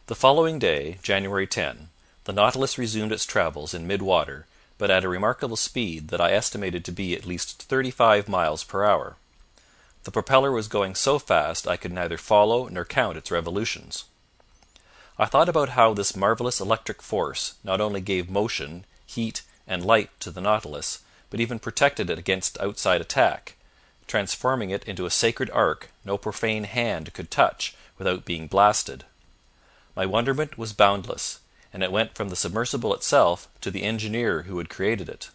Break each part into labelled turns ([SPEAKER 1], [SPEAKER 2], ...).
[SPEAKER 1] The following day, January 10, the Nautilus resumed its travels in mid water, but at a remarkable speed that I estimated to be at least 35 miles per hour. The propeller was going so fast I could neither follow nor count its revolutions. I thought about how this marvellous electric force not only gave motion, heat, and light to the Nautilus, but even protected it against outside attack, transforming it into a sacred ark no profane hand could touch without being blasted. My wonderment was boundless, and it went from the submersible itself to the engineer who had created it.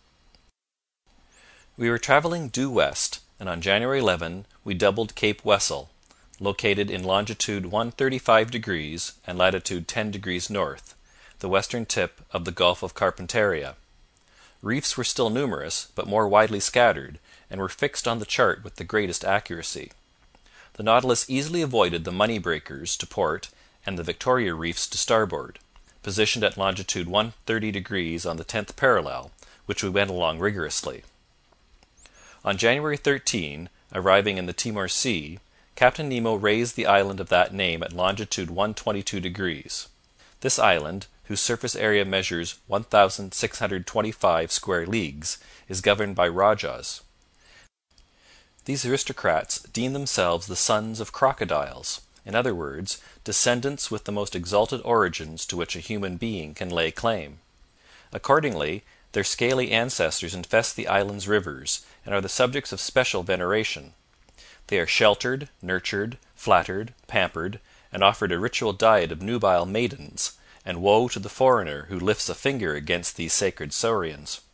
[SPEAKER 1] We were travelling due west, and on January 11 we doubled Cape Wessel, located in longitude 135 degrees and latitude 10 degrees north, the western tip of the Gulf of Carpentaria. Reefs were still numerous, but more widely scattered, and were fixed on the chart with the greatest accuracy. The Nautilus easily avoided the Money Breakers to port and the Victoria Reefs to starboard, positioned at longitude 130 degrees on the 10th parallel, which we went along rigorously. On January 13, arriving in the Timor Sea, Captain Nemo raised the island of that name at longitude 122 degrees. This island, whose surface area measures 1,625 square leagues, is governed by rajahs. These aristocrats deem themselves the sons of crocodiles, in other words, descendants with the most exalted origins to which a human being can lay claim. Accordingly, their scaly ancestors infest the island's rivers and are the subjects of special veneration. They are sheltered, nurtured, flattered, pampered, and offered a ritual diet of nubile maidens, and woe to the foreigner who lifts a finger against these sacred saurians.